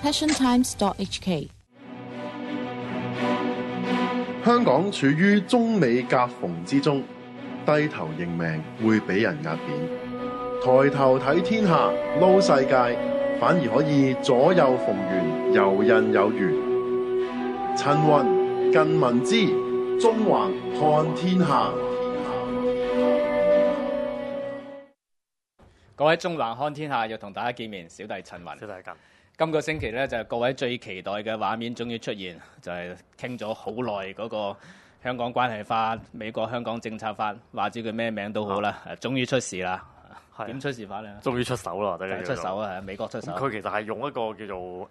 passiontimes.hk。 香港處於中美夾縫之中，低頭認命會俾人壓扁，抬頭睇天下撈世界，反而可以左右逢源，游刃有餘。陳雲近民知，中環看天下。 各位中環看天下，又同大家見面，小弟陳雲。 小弟近。 今個星期咧就係各位最期待嘅畫面終於出現，就係傾咗好耐嗰個香港關係法、美國香港政策法，話知佢咩名都好啦，終於出事啦。點出事法咧？ 終於出手啦！ 出手啊！美國出手。 佢其實係用一個叫做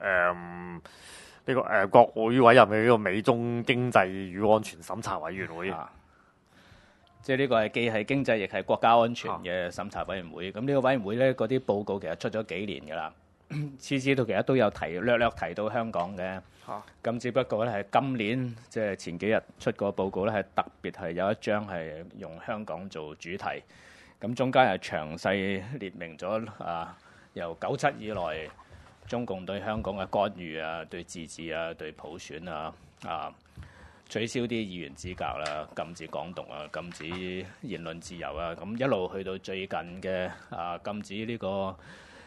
國會委任嘅呢個美中經濟與安全審查委員會。 即係呢個係既係經濟亦係國家安全嘅審查委員會。咁呢個委員會咧，嗰啲報告其實出咗幾年㗎啦。次次都其實都有略提到香港嘅，咁只不過咧係今年即係前幾日出個報告咧係特別係有一章係用香港做主題，咁中間係詳細列明咗由97以來中共對香港嘅干預啊、對自治啊、對普選啊、取消啲議員資格啦、禁止港獨啊、禁止言論自由啊，咁一路去到最近嘅禁止呢個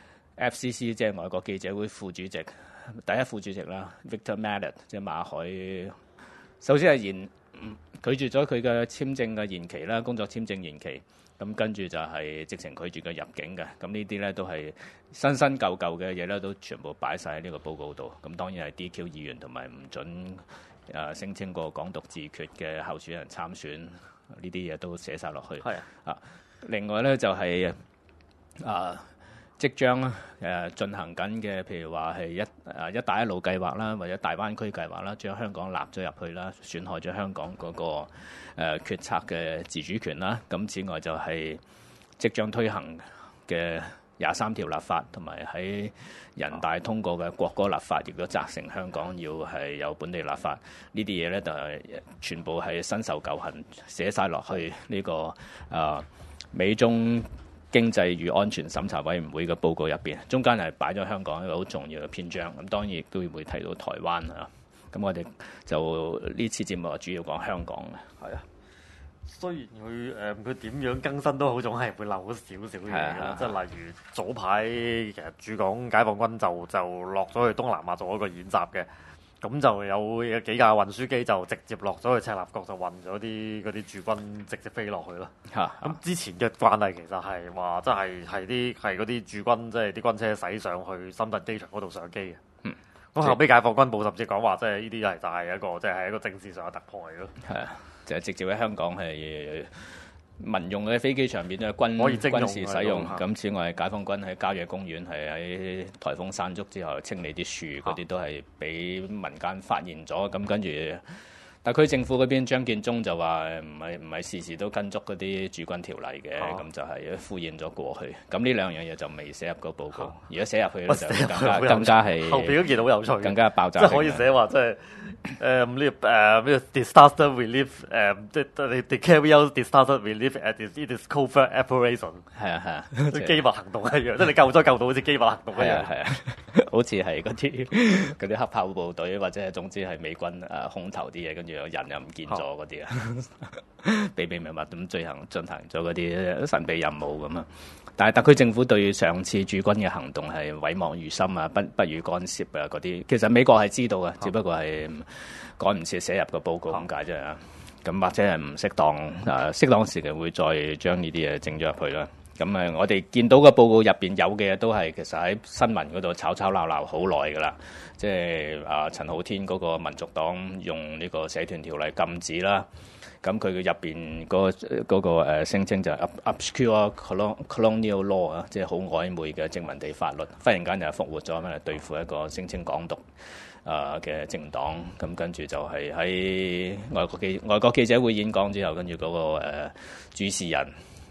FCC 即係外國記者會副主席，第一副主席啦 ，Victor Mallet 即係馬海。首先係拒絕咗佢嘅簽證嘅延期啦，工作簽證延期。咁跟住就係直情拒絕佢入境嘅。咁呢啲咧都係新舊嘅嘢咧，都全部擺晒喺呢個報告度。咁當然係 DQ 議員同埋唔準聲稱過港獨自決嘅候選人參選，呢啲嘢都寫晒落去。係另外咧就係即將進行緊嘅，譬如話係一帶一路計劃啦，或者大灣區計劃啦，將香港納咗入去啦，損害咗香港嗰個決策嘅自主權啦。咁此外就係即將推行嘅23條立法，同埋喺人大通過嘅國歌立法，亦都責成香港要係有本地立法。呢啲嘢咧就係全部係新仇舊恨寫晒落去呢個美中經濟與安全審查委員會嘅報告入邊，中間係擺咗香港一個好重要嘅篇章。咁當然亦都會提到台灣啊。咁我哋就呢次節目主要講香港嘅。係啊， 雖然佢點樣更新都好，總係會漏少少嘢啦。即係例如早排其實駐港解放軍就落咗去東南亞做一個演習嘅。咁就有幾架運輸機就直接落咗去赤鱲角，就運咗嗰啲駐軍直接飛落去咯。咁之前嘅慣例其實係話，即係嗰啲駐軍，即係啲軍車駛上去深圳機場嗰度上機嘅。咁後尾解放軍部甚至講話，即係呢啲就係一個政治上嘅突破嚟咯。係啊，就係直接喺香港係民用嘅飛機場面嘅軍事使用。咁此外，解放軍喺郊野公園係喺颱風山竹之後清理啲樹，嗰啲都係俾民間發現咗。咁跟住特區政府嗰邊張建宗就話唔係時時都跟足嗰啲駐軍條例嘅，咁就係敷衍咗過去。咁呢兩樣嘢就未寫入個報告。如果寫入去咧，就更加係後邊嗰件好有趣，更加爆炸。即係可以寫話，即係呢個 disaster relief 即係 they carry out disaster relief at this covert operation。係啊，即係機密行動一樣，即係你救咗救到好似機密行動一樣。係啊，好似係嗰啲黑豹部隊或者係總之係美軍空投啲嘢，跟住有人又唔見咗嗰啲啊，秘密咁進行咗嗰啲神秘任務咁啊。但係特區政府對上次駐軍嘅行動係遺忘於心啊，不予干涉啊嗰啲，其實美國係知道嘅，只不過係趕唔切寫入個報告咁解啫。咁或者係唔適當適當時期會再將呢啲嘢整咗入去啦。咁我哋見到個報告入邊有嘅嘢都係其實喺新聞嗰度吵鬧好耐㗎啦。即係陳浩天嗰個民族黨用呢個社團條例禁止啦。咁佢嘅入邊嗰個聲稱就係 obscure colonial law 啊，即係好曖昧嘅殖民地法律，忽然間就復活咗，嚟對付一個聲稱港獨嘅政黨。咁跟住就係喺外國記者會演講之後，跟住嗰個主持人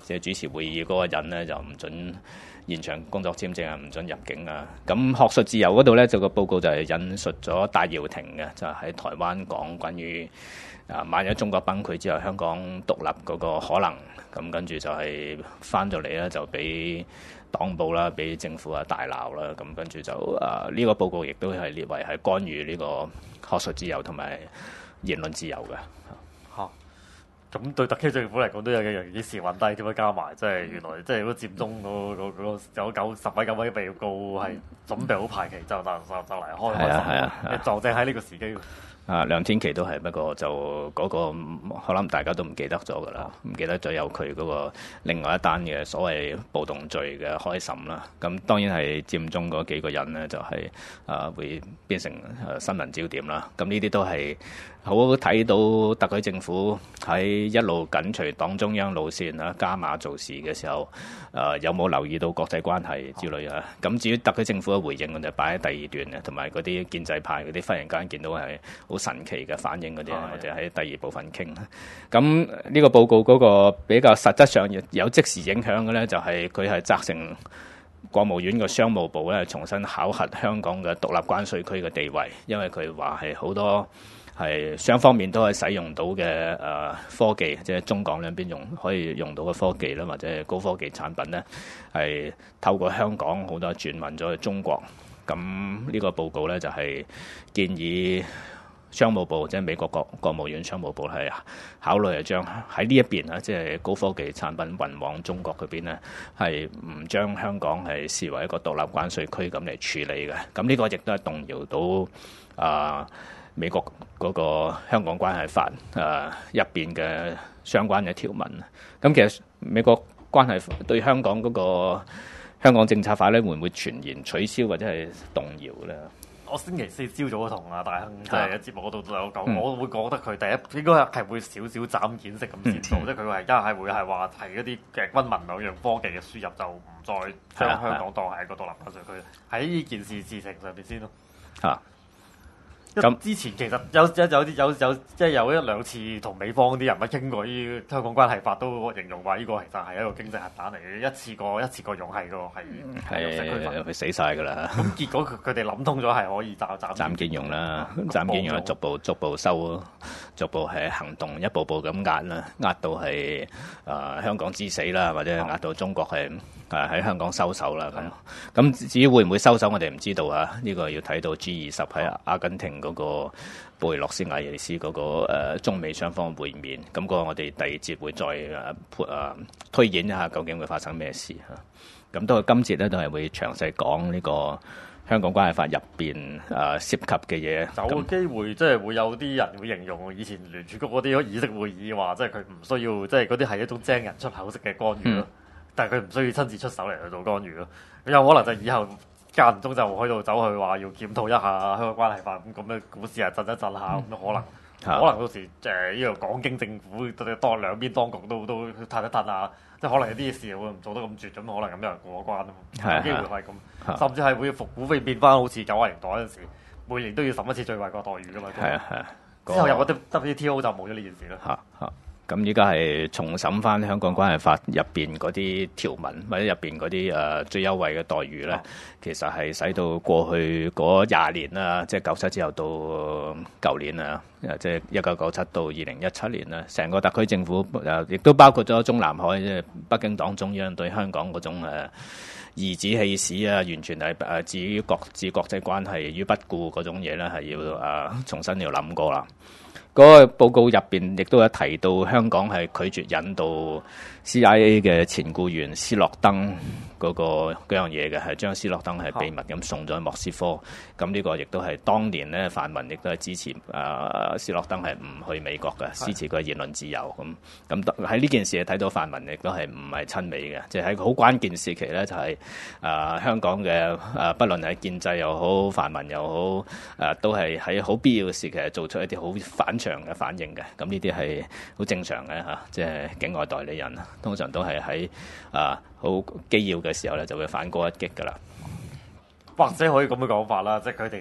即係主持會議嗰個人咧就唔準現場工作簽證啊，唔準入境啊。咁學術自由嗰度咧就個報告就係引述咗戴耀廷嘅，就喺台灣講關於萬一中國崩潰之後香港獨立嗰個可能，咁跟住就係翻到嚟咧就俾黨報啦，俾政府大鬧啦，咁跟住就呢個報告亦都係列為係干預呢個學術自由同埋言論自由嘅。 咁對特區政府嚟講都有幾時運低，點樣加埋？即係原來即係如果佔中嗰個有10位9位被告係準備好排期就嚟開審，撞正喺呢個時機。 梁天琦都係，不過就嗰個可能大家都唔記得咗㗎啦，唔記得咗有佢嗰個另外一單嘅所謂暴動罪嘅開審啦。咁當然係佔中嗰幾個人咧，就係會變成新聞焦點啦。咁呢啲都係好睇到特區政府喺一路緊隨黨中央路線啊，加碼做事嘅時候，有冇留意到國際關係之類啊？咁至於特區政府嘅回應，我就擺喺第二段嘅，同埋嗰啲建制派嗰啲忽然間見到係好神奇嘅反應嗰啲，我哋喺第二部分傾。咁呢個報告嗰個比較實質上有即時影響嘅咧，就係佢係責成國務院嘅商務部咧重新考核香港嘅獨立關稅區嘅地位，因為佢話係好多係雙方面都係使用到嘅科技，即係中港兩邊可以用到嘅科技啦，或者係高科技產品咧，係透過香港好多轉運咗去中國。咁呢個報告咧就係建議商務部即係美國國務院商務部係考慮係將喺呢一邊啊，即係高科技產品運往中國嗰邊咧，係唔將香港係視為一個獨立關稅區咁嚟處理嘅。咁呢個亦都係動搖到美國嗰個香港關係法入邊嘅相關嘅條文。咁其實美國關係對香港嗰個香港政策法咧，會唔會全然取消或者係動搖咧？ 我星期4朝早同阿大亨即係喺節目嗰度都有講，我會覺得佢第一應該係會少少斬件式咁先做，即係佢而家係會係話係一啲嘅軍民兩樣科技嘅輸入，就唔再將香港當係一個獨立關稅區。喺呢件事情上邊先咯。咁之前其實有即係有一兩次同美方啲人物傾過呢香港關係法，都形容話呢個其實係一個經濟核彈嚟嘅，一次過用係個係佢死晒㗎啦。 咁結果佢哋諗通咗係可以斬件用啦，斬件用逐步收，逐步係行動，一步步咁壓啦，壓到係香港之死啦，或者壓到中國係喺香港收手啦。咁至於會唔會收手，我哋唔知道啊。呢個要睇到 G20喺阿根廷嗰個布宜諾斯艾利斯嗰個中美雙方會面，咁個我哋第二節會再推演一下究竟會發生咩事嚇。咁到今節咧都係會詳細講呢個香港關係法入邊涉及嘅嘢。 有機會即係會有啲人會形容以前聯儲局嗰啲議息會議話，即係佢唔需要，即係嗰啲係一種精人出口式嘅干預咯。但係佢唔需要親自出手嚟去做干預咯。有可能就以後間唔中就喺度走去話要檢討一下香港關係法，咁嘅股市係震一震下，咁可能到時呢個港京政府當兩邊當局都褪一褪啊，即係可能有啲事會唔做得咁絕，咁可能咁有人過關咯。有機會係咁，甚至係會復股變翻好似90年代嗰陣時，每年都要審一次最惠國待遇噶嘛。之後有個 WTO 就冇咗呢件事啦。 咁依家係重審翻香港關係法入邊嗰啲條文，或者入邊嗰啲最優惠嘅待遇咧，其實係使到過去嗰20年啦，即係97之後到舊年啊，即係1997到2017年啦，成個特區政府亦都包括咗中南海，即係北京黨中央對香港嗰種頤指氣使啊，完全係置於國際關係於不顧嗰種嘢咧，係要重新要諗過啦。嗰個報告入邊亦都有提到，香港係拒絕引渡 CIA 嘅前僱員斯諾登嗰樣嘢嘅，係將斯諾登係秘密咁送咗去莫斯科。咁呢個亦都係當年咧，泛民亦都係支持斯諾登係唔去美國嘅，支持佢言論自由。咁喺呢件事睇到泛民亦都係唔係親美嘅，即係喺好關鍵時期咧，就係香港嘅不論係建制又好，泛民又好，都係喺好必要嘅時期係做出一啲好反常嘅反應嘅。咁呢啲係好正常嘅嚇，即係境外代理人通常都係喺好基要嘅時候咧，就會反戈一擊噶啦。 或者可以咁嘅講法啦，即係佢哋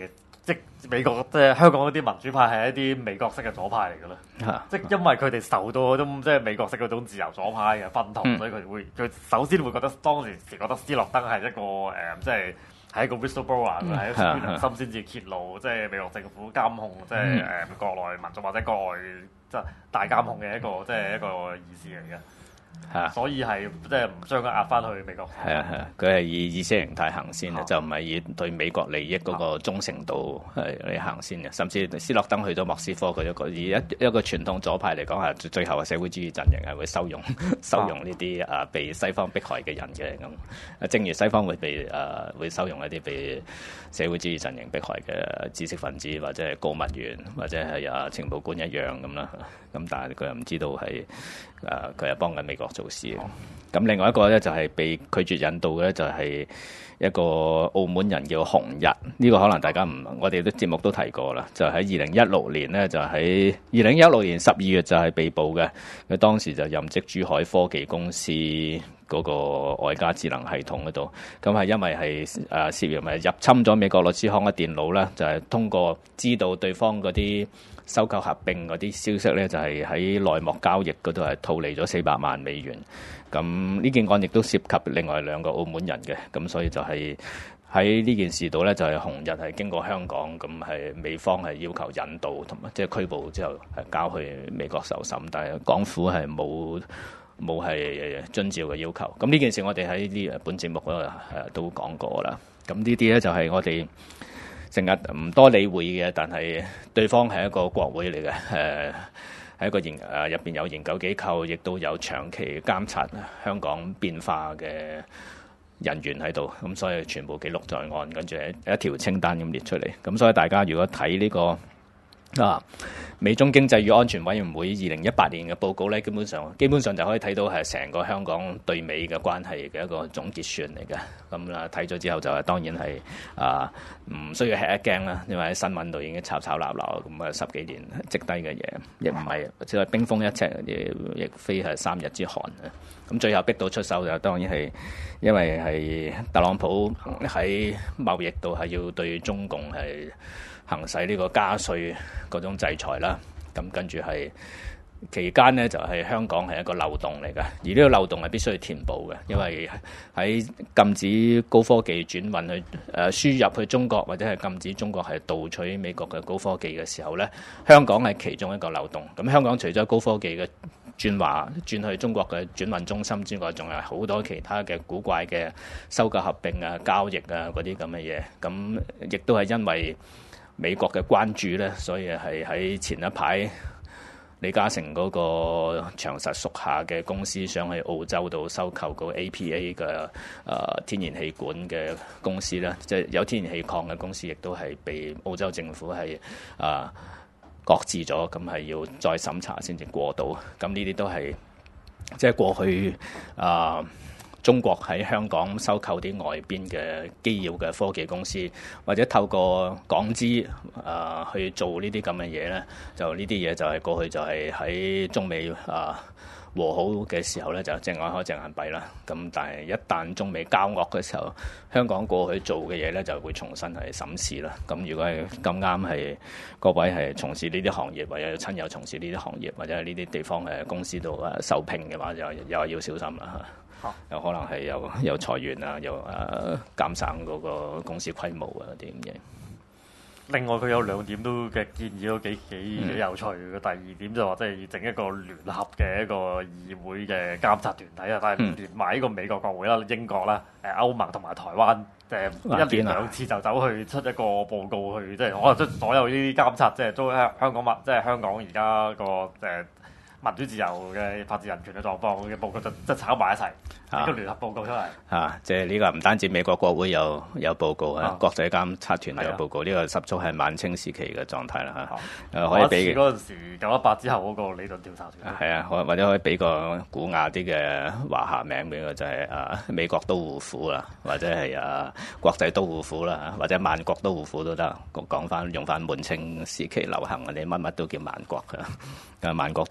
即係美國即係香港嗰啲民主派係一啲美國式嘅左派嚟㗎啦，即係因為佢哋受到嗰種即係美國式嗰種自由左派嘅薰陶，所以佢首先會覺得當時覺得斯諾登係一個即係。係一個 whistleblower，係一個良心先至揭露，即係美國政府監控，即係國內民眾或者國外即係大監控嘅一個即係一個意思嚟嘅。所以係即係唔將佢壓翻去美國。 佢係以意識形態行先嘅，就唔係以對美國利益嗰個忠誠度嚟行先嘅。甚至斯諾登去咗莫斯科，佢以一個傳統左派嚟講係最後嘅社會主義陣營係會收容呢啲被西方迫害嘅人嘅咁。正如西方會收容一啲被社會主義陣營迫害嘅知識分子或者係告密員或者係情報官一樣咁啦。咁但係佢又唔知道係佢係幫緊美國做事嘅。咁另外一個咧就係被拒絕引渡嘅咧，就係一個澳門人叫洪日。呢個可能大家我哋啲節目都提過啦。就喺2016年咧，就喺2016年12月就係被捕嘅。佢當時就任職珠海科技公司嗰個外加智能系統嗰度。咁係因為係涉嫌入侵咗美國律師行嘅電腦啦，就係通過知道對方嗰啲收購合併嗰啲消息咧，就係喺內幕交易嗰度係套利咗400萬美元。咁呢件案亦都涉及另外2個澳門人嘅，咁所以就係喺呢件事度咧，就係洪日係經過香港，咁係美方係要求引渡同埋即係拘捕之後係交去美國受審，但係港府係冇係遵照嘅要求。咁呢件事我哋喺呢本節目嗰度都講過啦。咁呢啲咧就係我哋成日唔多理會嘅，但係對方係一個國會嚟嘅，係一個入邊有研究機構，亦都有長期監察香港變化嘅人員喺度，咁所以全部記錄在案，跟住一條清單咁列出嚟。咁所以大家如果睇呢個美中經濟與安全委員會2018年嘅報告咧，基本上就可以睇到係成個香港對美嘅關係嘅一個總結算嚟嘅。咁啦，睇咗之後就當然係唔需要吃一驚啦，因為喺新聞度已經吵鬧鬧咁10幾年積低嘅嘢，亦唔係即係冰封一尺，亦非係3日之寒啊！咁最後逼到出手就當然係因為係特朗普喺貿易度係要對中共係行使呢個加稅嗰種制裁啦，咁跟住係期間呢，就係香港係一個漏洞嚟嘅，而呢個漏洞係必須要填補嘅，因為喺禁止高科技轉運去輸入去中國，或者係禁止中國係盜取美國嘅高科技嘅時候呢，香港係其中一個漏洞。咁香港除咗高科技嘅轉去中國嘅轉運中心之外，仲有好多其他嘅古怪嘅收購合併啊、交易啊嗰啲咁嘅嘢，咁亦都係因為美國嘅關注咧，所以係喺前一排李嘉誠嗰個長實屬下嘅公司想喺澳洲度收購個 APA 嘅天然氣管嘅公司啦，即係有天然氣礦嘅公司，亦都係被澳洲政府係擱置咗，咁係要再審查先至過到。咁呢啲都係即係過去中國喺香港收購啲外邊嘅機要嘅科技公司，或者透過港資去做呢啲咁嘅嘢咧，就呢啲嘢就係過去就係喺中美和好嘅時候咧，就隻眼開隻眼閉啦。咁但係一旦中美交惡嘅時候，香港過去做嘅嘢咧就會重新係審視啦。咁如果係咁啱係各位係從事呢啲行業，或者有親友從事呢啲行業，或者係呢啲地方嘅公司度受聘嘅話，又係要小心啦嚇。有可能係有裁員啊，又減省嗰個公司規模啊啲咁嘢。 另外佢有2點都嘅建議都幾有趣嘅。第2點就話即係要整一個聯合嘅一個議會嘅監察團體啊，但係連埋呢個美國國會啦、英國啦、歐盟同埋台灣1年2次就走去出一個報告去，即係可能即所有呢啲監察，即係都香港即係香港而家個民主自由嘅法治人權嘅狀況嘅報告，即係炒埋一齊一個聯合報告出嚟。 即係呢個唔單止美國國會有報告啊，國際監察團有報告，呢個十足係晚清時期嘅狀態啦嚇。可以俾嗰陣時918之後嗰個理論調查團。 係啊，或者可以俾個古雅啲嘅華夏名俾佢，就係美國都護府啦，或者係國際都護府啦，或者萬國都護府都得。講翻用翻滿清時期流行嗰啲乜都叫萬國㗎，萬國都護府。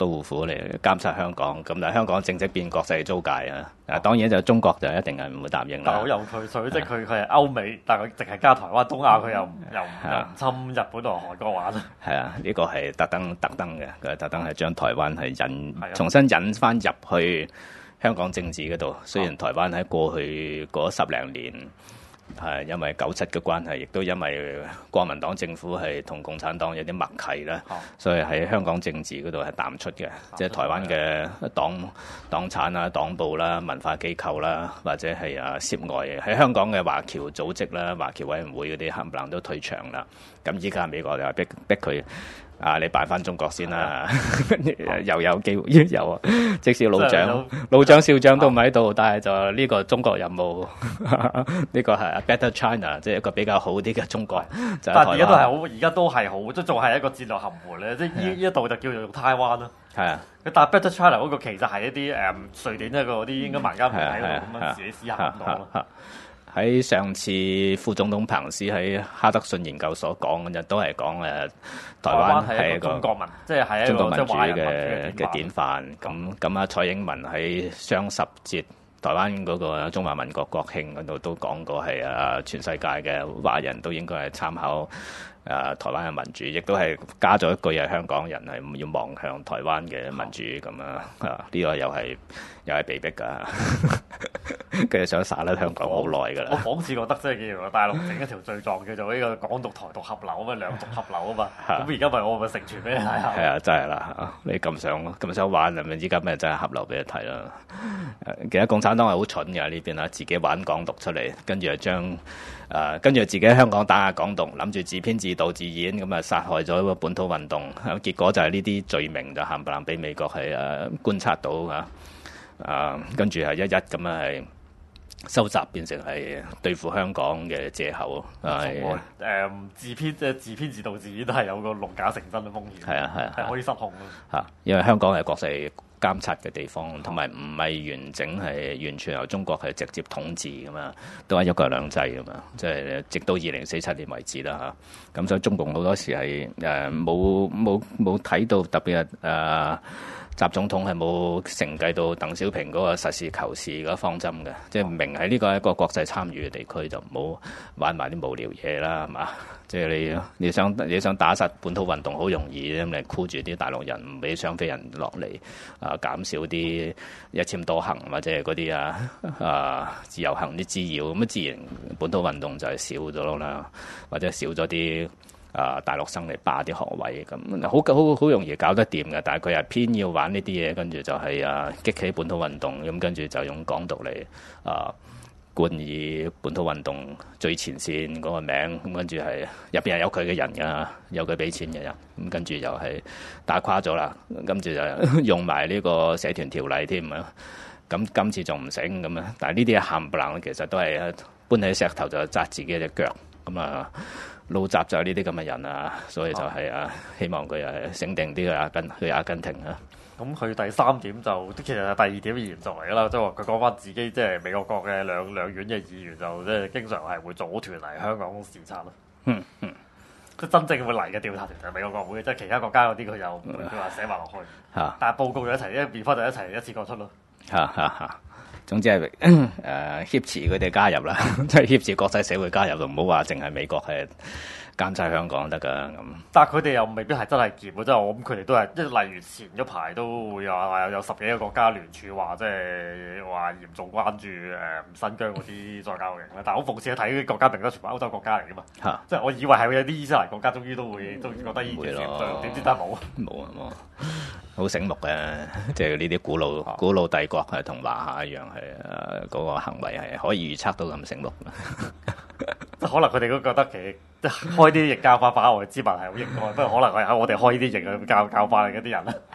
府嚟監察香港，咁但係香港正式變國際租界啊！當然就中國就一定係唔會答應啦。 但好有趣，所以即係佢係歐美，但係佢淨係加台灣、東亞，佢又唔侵日本同韓國玩。係啊，呢個係特登嘅，佢特登係將台灣係重新引翻入去香港政治嗰度。雖然台灣喺過去嗰10零年係因為97嘅關係，亦都因為國民黨政府係同共產黨有啲默契啦，所以喺香港政治嗰度係淡出嘅。即係台灣嘅黨產啦、黨部啦、文化機構啦，或者係涉外喺香港嘅華僑組織啦、華僑委員會嗰啲冚唪唥都退場啦。咁依家美國就逼佢。你辦翻中國先啦，又有機會有啊！即使老蔣少將都唔喺度，但係就呢個中國任務，呢個係 Better China， 即係一個比較好啲嘅中國。 但係而家都係好，而家都係好，即仲係一個戰略含糊咧。即係呢一度就叫做用台灣咯。係啊，但係 Better China 嗰個其實係一啲瑞典一個嗰啲應該民間媒體喺度咁樣自己私下講咯。 喺上次副總統彭斯喺哈德遜研究所講嘅都係講台灣係一個中國民，即係中國民主嘅典範。咁蔡英文喺雙十節台灣嗰個中華民國國慶嗰度都講過係全世界嘅華人都應該係參考台灣嘅民主，亦都係加咗一句係香港人係唔要望向台灣嘅民主咁呢個又係被逼㗎。佢哋想殺甩香港好耐㗎啦。 我仿似覺得即係叫做大陸整一條罪狀叫做呢個港獨台獨合流啊嘛，兩獨合流啊嘛。咁而家咪我咪成全俾你睇下。係啊，真係啦！你咁想玩係咪？依家咪真係合流俾你睇啦。其實共產黨係好蠢㗎呢邊啊，自己玩港獨出嚟，跟住將跟住自己喺香港打下港獨，諗住自編自導自演咁殺害咗個本土運動。結果就係呢啲罪名就冚唪唥俾美國係觀察到跟住係一咁係收集變成係對付香港嘅藉口。 自編自導自演都係有個弄假成真嘅風險。係可以失控咯。 因為香港係國際監察嘅地方，同埋唔係完整係完全由中國係直接統治㗎嘛，都係一國兩制㗎嘛。即係直到2047年為止啦嚇。咁所以中共好多時係冇睇到特別係習總統係冇承繼到鄧小平嗰個實事求是嗰個方針嘅，即係明係呢個係一個國際參與嘅地區，就唔好玩埋啲無聊嘢啦，係嘛？即係你想打實本土運動好容易，咁你箍住啲大陸人，唔俾雙非人落嚟，減少啲一簽多行或者係嗰啲自由行啲滋擾，咁自然本土運動就係少咗啦，或者少咗啲。大陸生嚟霸啲學位咁，好容易搞得掂嘅。但係佢係偏要玩呢啲嘢，跟住就係激起本土運動，咁跟住就用港獨嚟冠以本土運動最前線嗰個名，咁跟住係入邊係有佢嘅人㗎，有佢俾錢嘅人，咁跟住又係打垮咗啦，跟住就用埋呢個社團條例添啊，咁今次仲唔醒咁啊？但係呢啲冚唪唥其實都係搬起石頭就紮自己隻腳咁啊！老習就係呢啲咁嘅人啊，所以就係希望佢醒定啲去阿根廷啊。 咁佢第3點就其實係第2點延續嚟㗎啦，即係話佢講翻自己即係美國國嘅兩院嘅議員就即係經常係會組團嚟香港視察咯。即係真正會嚟嘅調查團就係美國國會，即係其他國家嗰啲佢又唔會話寫埋落去。但係報告就一齊，一變翻就一次過出咯。 總之係挾持佢哋加入啦，即係挾持國際社會加入，就唔好話淨係美國係監察香港得㗎咁。 但係佢哋又未必係真係挾喎，即係我諗佢哋都係，即係例如前一排都會話有10幾個國家聯署話，即係話嚴重關注新疆嗰啲再教營啦。但係好諷刺，睇啲國家名單全部歐洲國家嚟㗎嘛，即係我以為係會有啲伊斯蘭國家終於都覺得呢件事點知都係冇。好醒目嘅，即係呢啲古老帝國係同華夏一樣，係嗰個行為係可以預測到咁醒目。 即係可能佢哋都覺得其實即係開啲疫教化把外之民係好應該，不過可能係喺我哋開呢啲疫去教化嚟嗰啲人咧。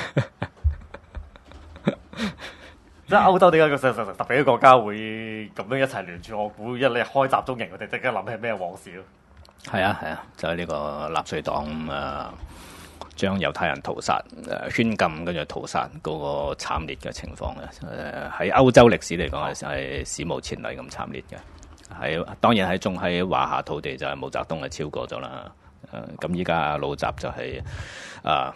即係歐洲點解個特別嘅國家會咁樣一齊聯署？我估一你開集中營，佢哋即刻諗起咩往事咯。係啊，就係呢個納粹黨將猶太人屠殺、圈禁跟住屠殺嗰個慘烈嘅情況喺歐洲歷史嚟講係史無前例咁慘烈嘅。當然喺華夏土地就係毛澤東係超過咗啦。咁依家老習就係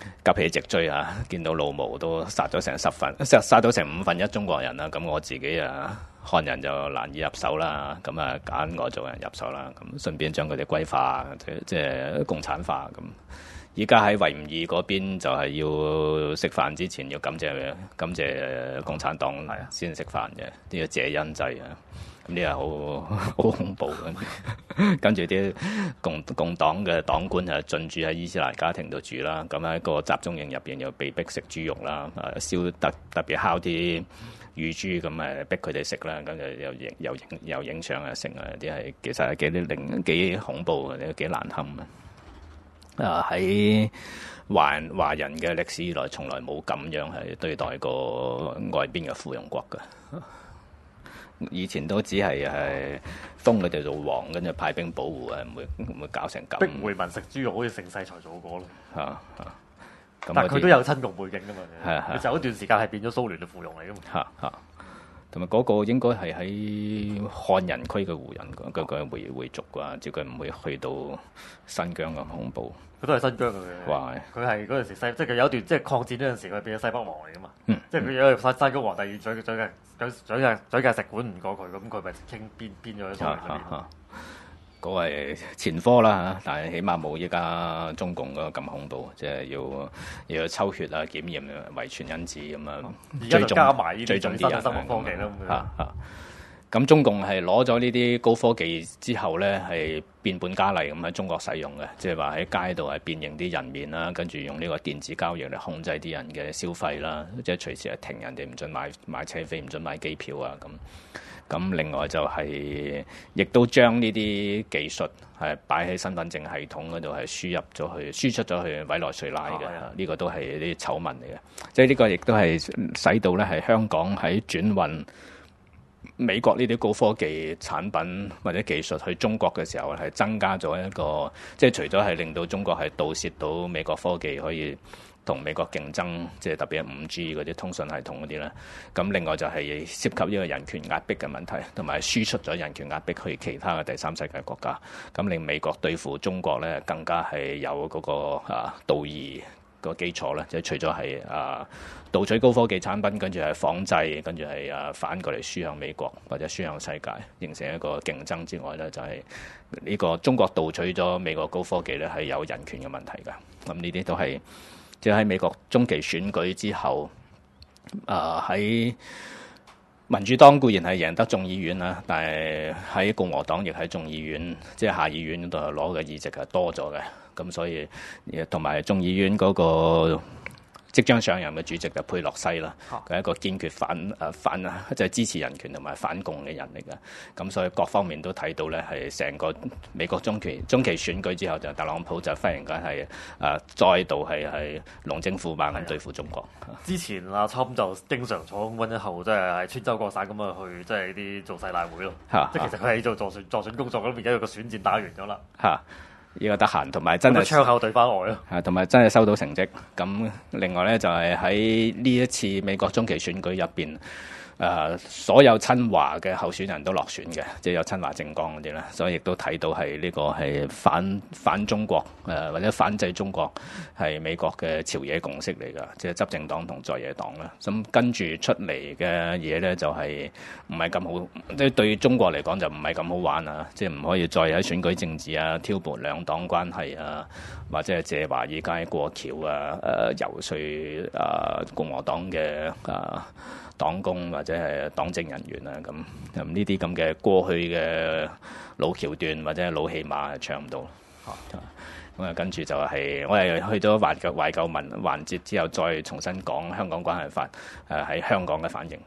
急起直追啊！見到老毛都殺咗成殺到成1/5中國人啦，咁我自己漢人就難以入手啦，咁揀外族人入手啦，咁順便將佢哋歸化，即係共產化咁。而家喺維吾爾嗰邊就係要食飯之前要感謝共產黨先食飯嘅，呢個謝恩制啊！咁呢個好恐怖嘅，跟住啲共黨嘅黨官就進駐喺伊斯蘭家庭度住啦，咁喺個集中營入邊又被逼食豬肉啦，燒特別烤啲乳豬咁逼佢哋食啦，咁就又影相啊食啊啲係其實係幾恐怖嘅，幾難堪啊！喺華人嘅歷史以來，從來冇咁樣係對待過外邊嘅附庸國嘅。以前都只係封佢哋做王，跟住派兵保護啊，唔會搞成咁。 逼回民食豬肉，好似盛世才做過咯。 但係佢都有親共背景噶嘛。 係就有一段時間係變咗蘇聯嘅附庸嚟噶嘛。 同埋嗰個應該係喺漢人區嘅胡人嘅回族啩，只佢唔會去到新疆咁恐怖。 佢都係新疆嘅。佢係嗰陣時即係佢有一段即係抗戰嗰陣時，佢變咗西北王嚟噶嘛。即係佢有山東皇帝蔣介石管唔過佢，咁佢咪傾邊咗喺蘇聯嗰邊。 嗰係前科啦，但係起碼冇依家中共嗰個咁恐怖，即係要抽血啊、檢驗遺傳因子咁樣。 而家就加埋呢啲最新嘅生物科技啦。 咁中共係攞咗呢啲高科技之後咧，係變本加厲咁喺中國使用嘅，即係話喺街度係變形啲人面啦，跟住用呢個電子交易嚟控制啲人嘅消費啦，即係隨時係停人哋唔准買車飛，唔准買機票啊咁。咁另外就係亦都將呢啲技術係擺喺身份證系統嗰度係輸出咗去委內瑞拉嘅，呢個都係啲醜聞嚟嘅。即係呢個亦都係使到咧係香港喺轉運美國呢啲高科技產品或者技術去中國嘅時候係增加咗一個，即係除咗係令到中國係盜竊到美國科技可以同美國競爭，即係特別係5G 嗰啲通訊系統嗰啲咧。咁另外就係涉及呢個人權壓迫嘅問題，同埋輸出咗人權壓迫去其他嘅第三世界國家，咁令美國對付中國咧更加係有嗰個道義個基礎咧，即係除咗係盜取高科技產品，跟住係仿製，跟住係反過嚟輸向美國或者輸向世界，形成一個競爭之外咧，就係呢個中國盜取咗美國高科技咧係有人權嘅問題㗎。咁呢啲都係即係喺美國中期選舉之後，喺民主黨固然係贏得眾議院啦，但係喺共和黨亦喺眾議院，即係下議院度攞嘅議席係多咗嘅。咁所以同埋眾議院嗰個即將上任嘅主席就佩洛西啦，佢係一個堅決反即係支持人權同埋反共嘅人嚟嘅。咁所以各方面都睇到咧，係成個美國中期選舉之後，就特朗普就忽然間係再度係龍精虎猛咁對付中國。 之前阿侵就經常坐溫一後，即係喺穿州過省咁去即係啲造勢大會咯。即係其實佢係做助選工作咁，而家個選戰打完咗啦。 呢個得閒，同埋真係窗口對翻外咯， 同埋真係收到成績。咁另外咧就係喺呢一次美國中期選舉入邊，所有親華嘅候選人都落選嘅，即係有親華政綱嗰啲啦，所以亦都睇到係呢個係反中國或者反制中國係美國嘅朝野共識嚟㗎，即係執政黨同在野黨啦。咁跟住出嚟嘅嘢咧就係唔係咁好，即係對中國嚟講就唔係咁好玩啊！即係唔可以再喺選舉政治啊、挑撥兩黨關係啊，或者係借華爾街過橋啊、游説共和黨嘅黨工或者係黨政人員啊，咁呢啲咁嘅過去嘅老橋段或者係老戲碼係唱唔到。咁跟住就係我係去咗懷舊文環節之後，再重新講香港關係法喺香港嘅反應。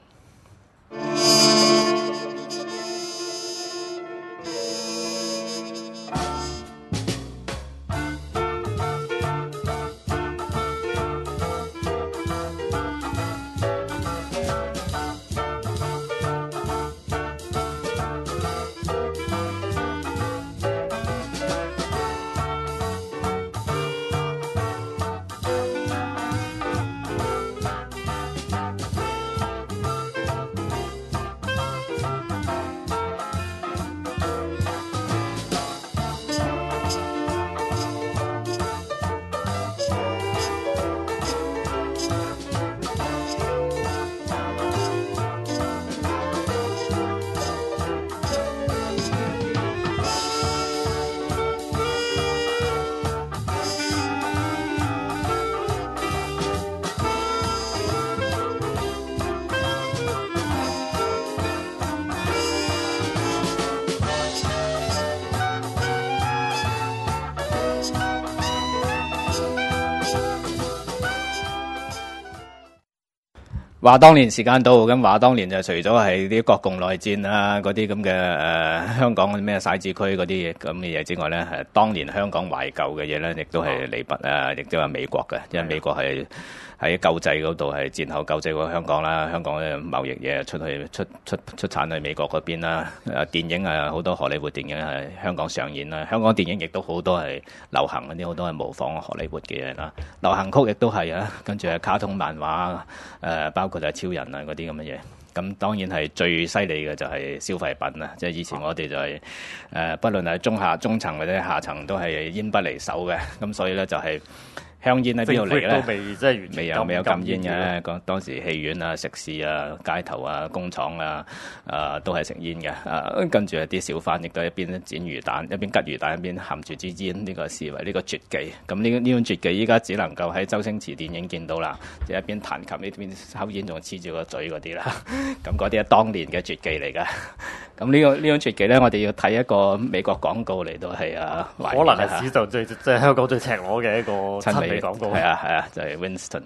話當年時間到，咁話當年就除咗係啲國共內戰啊，嗰啲咁嘅香港咩徙置區嗰啲嘢咁嘅嘢之外咧，係當年香港懷舊嘅嘢咧，亦都係離不亦都係美國嘅，因為美國係喺救濟嗰度係戰後救濟過香港啦，香港嘅貿易嘢出產去美國嗰邊啦，電影好多荷里活電影係香港上演啦，香港電影亦都好多係流行嗰啲，好多係模仿荷里活嘅嘢啦，流行曲亦都係啊，跟住係卡通漫畫包括係超人啊嗰啲咁嘅嘢。咁當然係最犀利嘅就係消費品啦，即係以前我哋就係不論係中層或者下層都係煙不離手嘅，咁所以咧就係香煙喺邊度嚟咧？未有禁煙嘅。講當時戲院啊、食肆啊、街頭啊、工廠啊，都係食煙嘅。跟住啲小販亦都一邊剪魚蛋、一邊吉魚蛋、一邊含住支煙，呢個視為呢個絕技。咁呢種絕技依家只能夠喺周星馳電影見到啦，就一邊彈琴一邊抽煙，仲黐住個嘴嗰啲啦。咁嗰啲係當年嘅絕技嚟㗎。咁呢種絕技咧，我哋要睇一個美國廣告嚟到係可能係史上即係香港最赤裸嘅一個親美廣告。 係啊，就係 Winston。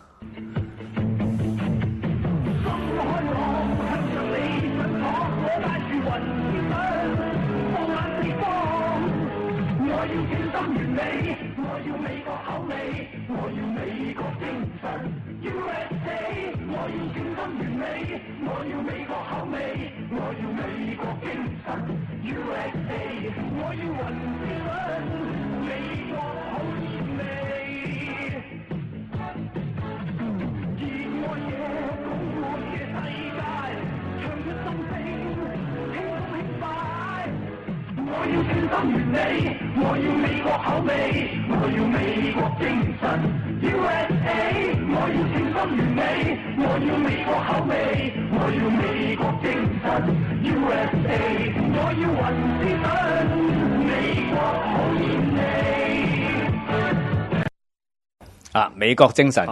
我要清心原理，我要美國口味，我要美國精神 USA。我要清心原理，我要美國口味，我要美國精神 USA。我要雲之粉，美國好豔麗。 美國精神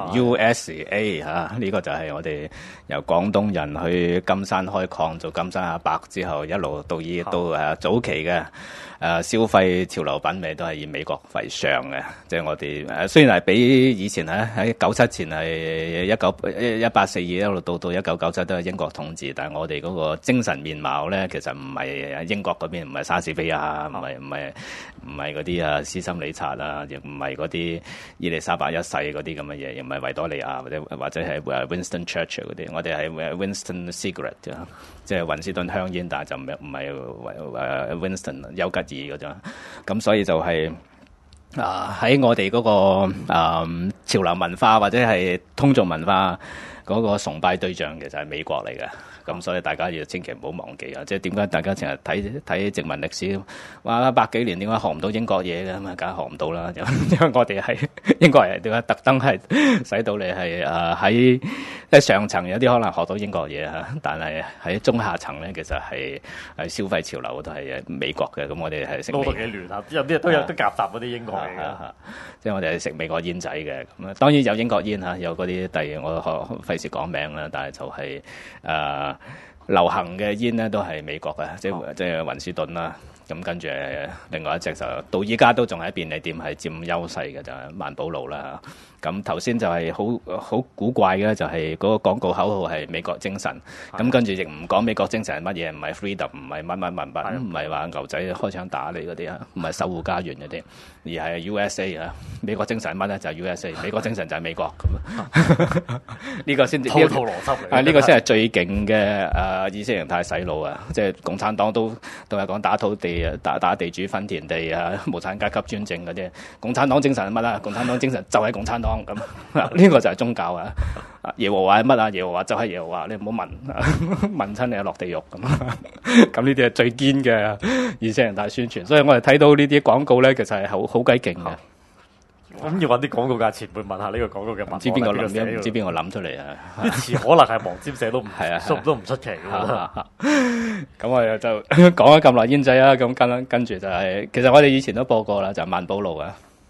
USA 呢個就係我哋由廣東人去金山開礦做金山阿伯之後，一路到早期嘅消費潮流品味都係以美國為上嘅，即係我哋雖然係比以前喺97前係1842一路到1997都係英國統治，但係我哋嗰個精神面貌咧，其實唔係英國嗰邊，唔係莎士比亞，唔係嗰啲斯森理察啊，亦唔係嗰啲伊麗莎白一世嗰啲咁嘅嘢，亦唔係維多利亞或者係 Winston Churchill 嗰啲，我哋係 Winston Cigarette 即係雲斯頓香煙，但係就唔係Winston 丘吉爾嗰種，咁所以就係喺我哋嗰個潮流文化或者係通俗文化嗰個崇拜對象，其實係美國嚟嘅。咁所以大家要千祈唔好忘記啊！即係點解大家成日睇殖民歷史，話100幾年點解學唔到英國嘢嘅咁啊？梗係學唔到啦，因為我哋係英國人點解特登係使到你係喺即係上層有啲可能學到英國嘢嚇，但係喺中下層咧，其實係消費潮流都係美國嘅。咁我哋係食美國幾亂啊！有啲都有啲夾雜嗰啲英國嚟嘅， 即係我哋係食美國煙仔嘅。咁當然有英國煙嚇，有嗰啲第我費事講名啦，但係就係流行嘅煙咧都係美國嘅，即係雲斯頓啦。咁跟住另外一隻就到依家都仲喺便利店係佔優勢嘅，就係萬寶路啦。咁頭先就係好古怪嘅，就係嗰個廣告口號係美國精神。咁跟住亦唔講美國精神係乜嘢，唔係 freedom， 唔係乜，唔係話牛仔開槍打你嗰啲啊，唔係守護家園嗰啲，而係 USA 啊。美國精神係乜咧？就係 USA。美國精神就係美國咁。呢個先至套邏輯嚟。呢個先係最勁嘅意識形態洗腦啊！即係共產黨都係講打土地啊，打地主分田地啊，無產階級專政嗰啲。共產黨精神係乜啊？共產黨精神就係共產黨咁。呢個就係宗教啊！耶和華係乜啊？耶和華就係耶和華，你唔好問親你落地獄咁。咁呢啲係最堅嘅意識形態宣傳。所以我哋睇到呢啲廣告咧，其實係好鬼勁嘅。 咁要揾啲廣告界前輩問下呢個廣告嘅文案，唔知邊個諗出嚟啊？ 啲詞可能係黃霑寫都唔係都唔出奇嘅。 咁我哋就講咗咁耐煙仔啊，咁跟住就係其實我哋以前都播過啦，就係萬寶路啊。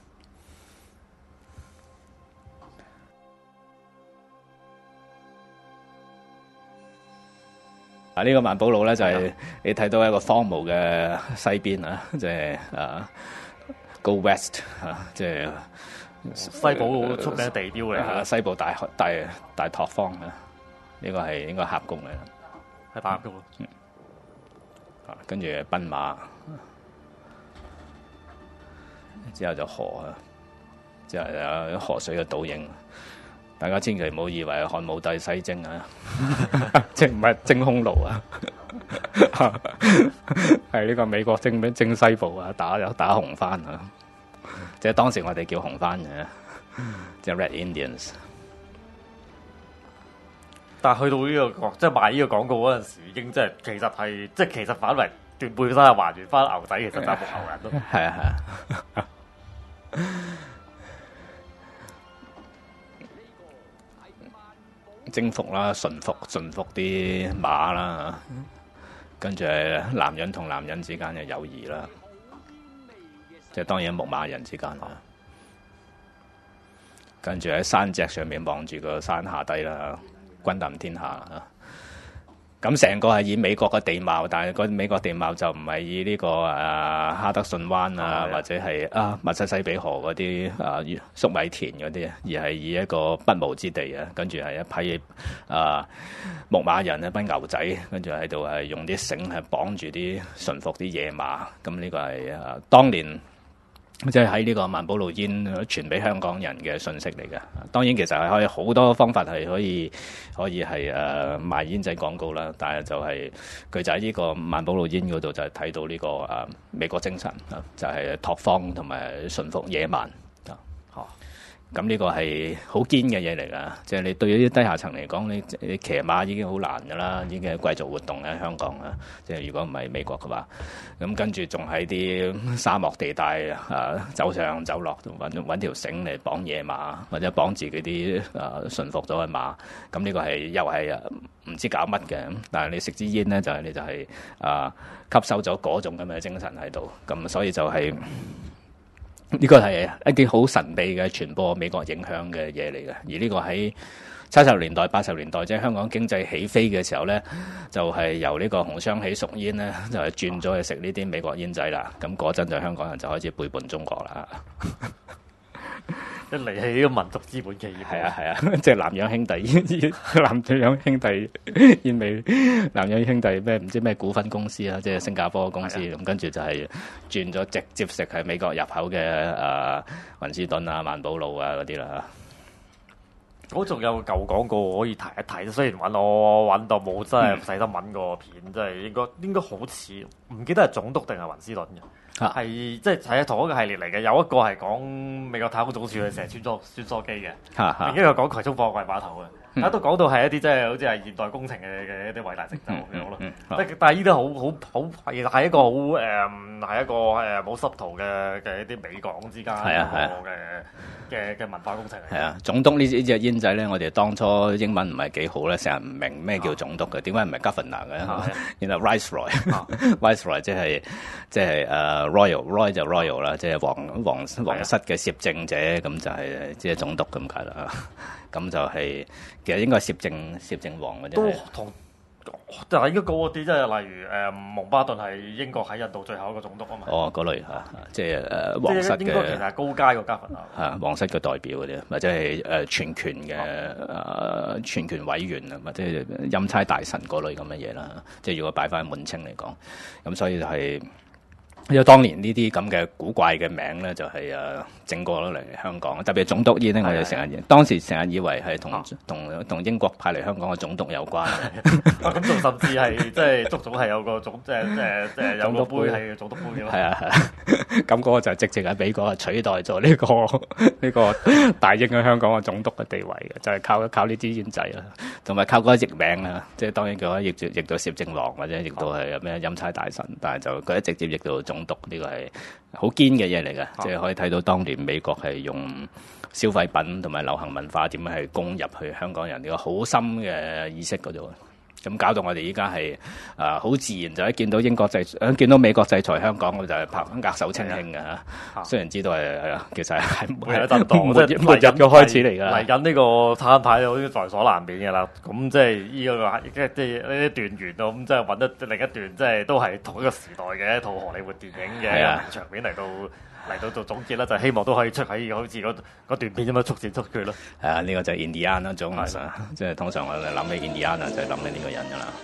呢個萬寶路咧就係你睇到一個荒蕪嘅西邊啊，即係Go West 即係西部出名地標嚟， 西部大拓荒啊！ 呢個係應該合工嚟啦， 係打嘅喎。 跟住奔馬，之後就河啊，之後有河水嘅倒影。大家千祈唔好以為係漢武帝西征啊，即係唔係征匈奴啊，係呢個美國征西部啊，打紅番啊，即係當時我哋叫紅番嘅，即係 Red Indians。 但係去到呢個即係賣呢個廣告嗰陣時，已經即係其實反為斷背山還原翻牛仔，其實就係木牛人咯。 係啊。征服啦，馴服啲馬啦，跟住係男人同男人之間嘅友誼啦，即係當然牧馬人之間啦。跟住喺山脊上面望住個山下低啦，君臨天下啊！咁成個係以美國嘅地貌，但係個美國地貌就唔係以呢個哈德遜灣啊，或者係密西西比河嗰啲粟米田嗰啲，而係以一個不毛之地啊。跟住係一批牧馬人一班牛仔，跟住喺度係用啲繩係綁住啲馴服啲野馬。咁呢個係當年。即係喺呢個萬寶路煙傳俾香港人嘅信息嚟嘅。當然其實係可以好多方法係可以係賣煙仔廣告啦。但係就係佢就喺呢個萬寶路煙嗰度就係睇到呢個美國精神啊，就係拓荒同埋馴服野蠻啊。咁呢個係好堅嘅嘢嚟㗎。即係你對於啲低下層嚟講，你騎馬已經好難㗎啦，已經係貴族活動喺香港啊。即係如果唔係美國嘅話，咁跟住仲喺啲沙漠地帶走上走落，揾條繩嚟綁野馬，或者綁自己啲馴服咗嘅馬。咁呢個係又係唔知搞乜嘅。但係你食支煙咧，你就係吸收咗嗰種咁嘅精神喺度。咁所以就係。呢個係一啲好神秘嘅傳播美國影響嘅嘢嚟嘅，而呢個喺70年代、80年代，即係香港經濟起飛嘅時候咧，就係由呢個紅雙喜熟煙咧，就係轉咗去食呢啲美國煙仔啦。咁嗰陣就香港人就開始背叛中國啦。 一離棄呢個民族資本企業， 係啊，即係南洋兄弟煙味，南洋兄弟咩唔知咩股份公司啊，即係新加坡公司咁，跟住就係轉咗直接食係美國入口嘅雲斯頓啊、萬寶路啊嗰啲啦。 我仲有舊廣告可以提一提，雖然我揾到冇真係細心揾個片，即係應該好似唔記得係總督定係雲斯頓嘅。係即係同一個系列嚟嘅，有一個係講美國太空總署嘅成日穿梭機嘅，另一個講葵涌貨櫃碼頭嘅，都講到係一啲即係好似係現代工程嘅一啲偉大成就咁樣咯。但係呢啲好係一個好係一個冇濕圖嘅一啲美港之間嘅文化工程嚟。係啊，總督呢隻煙仔咧，我哋當初英文唔係幾好咧，成日唔明咩叫總督嘅，點解唔係 governor 嘅？然後 Viceroy 即係Roy 就 Royal 啦，即係皇室嘅攝政者，咁就係即係總督咁解啦。咁就係其實應該係攝政王嘅啫。都同但係應該高啲，即係例如蒙巴頓係英國喺印度最後一個總督啊嘛。嗰類即係皇室嘅。應該其實係高階個家訓啊。皇室嘅代表嗰啲，或者係全權嘅全權委員啊，或者係欽差大臣嗰類咁嘅嘢啦。即係如果擺翻滿清嚟講，咁所以就係。因為當年呢啲咁嘅古怪嘅名咧，就係整過咗嚟香港，特別係總督煙咧，我哋當時成日以為係同英國派嚟香港嘅總督有關。咁仲甚至係即係足總係有個總即係有個杯係總督杯嘅。係啊，咁嗰個就直情喺美國取代咗呢個大英嘅香港嘅總督嘅地位嘅，就係靠呢支煙仔啦，同埋靠嗰個譯名啊，即係當然佢可以譯到攝政王或者譯到係咩欽差大臣，但係就佢一直接譯到總督，呢個係好堅嘅嘢嚟嘅，即係可以睇到當年美國係用消費品同埋流行文化點樣係攻入去香港人呢個好深嘅意識嗰度。咁搞到我哋依家係好自然就一見到見到美國制裁香港，我就係握手稱兄嘅嚇。雖然知道係其實係末日嘅開始嚟㗎，嚟緊呢個攤牌好似在所難免嘅啦。咁即係呢個即係呢一段完到，咁即係揾得另一段，即係都係同一個時代嘅一套荷里活電影嘅名場面嚟到嚟到做總結啦，就希望都可以出喺好似嗰段片咁樣速戰速決咯。 係啊，呢個就係印第安嗰種，即係通常我哋諗起印第安就係諗起呢個人噶啦。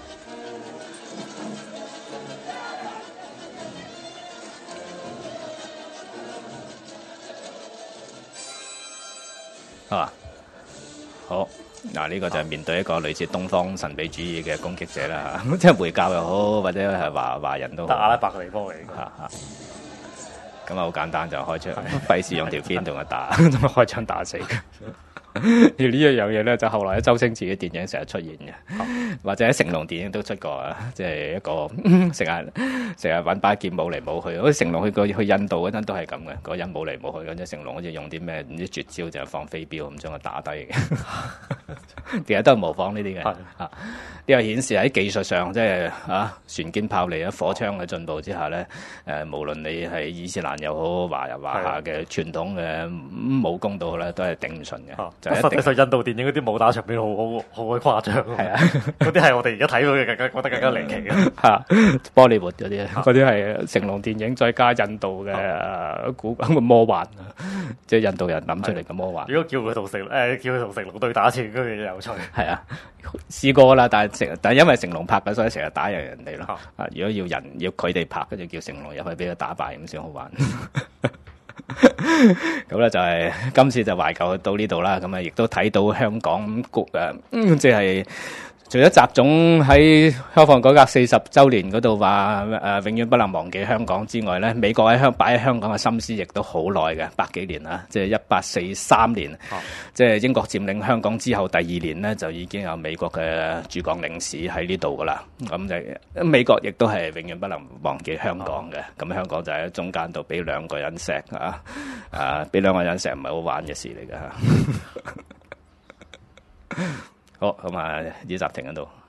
啊，好嗱，呢個就係面對一個類似東方神秘主義嘅攻擊者啦，即係回教又好，或者係華人都好， 得阿拉伯嘅地方嚟嘅。 咁啊好簡單就開槍，費事用條鞭同佢打，咁啊開槍打死佢。而呢一樣嘢咧，就後來喺周星馳嘅電影成日出現嘅，或者喺成龍電影都出過啊，即係一個成日揾把劍舞嚟舞去，好似成龍去印度嗰陣都係咁嘅，個人舞嚟舞去，跟住成龍好似用啲咩唔知絕招就係放飛鏢咁將佢打低嘅，其實都係模仿呢啲嘅。呢個顯示喺技術上，即係船堅炮利啊、火槍嘅進步之下咧，無論你係伊斯蘭又好，華夏嘅傳統嘅武功都好咧，都係頂唔順嘅。 實際上印度電影嗰啲武打場面好鬼誇張，係啊，嗰啲係我哋而家睇到嘅覺得更加離奇嘅嚇。 波利活嗰啲，嗰啲係成龍電影再加印度嘅古魔幻，即係印度人諗出嚟嘅魔幻。 如果叫佢同成龍對打一次，嗰樣有趣。係啊，試過啦，但係因為成龍拍嘅，所以成日打人哋咯。如果要佢哋拍，跟住叫成龍入去俾佢打敗，咁先好玩。咁咧就係今次就懷舊到呢度啦，咁啊亦都睇到香港即係除咗習總喺開放改革40週年嗰度話永遠不能忘記香港之外咧，美國擺喺香港嘅心思亦都好耐嘅，100幾年啦，即係1843年，即係英國佔領香港之後第2年咧，就已經有美國嘅駐港領事喺呢度噶啦。咁就美國亦都係永遠不能忘記香港嘅。咁香港就喺中間度俾兩個人錫俾兩個人錫唔係好玩嘅事嚟㗎嚇。好，咁啊，呢集停喺度。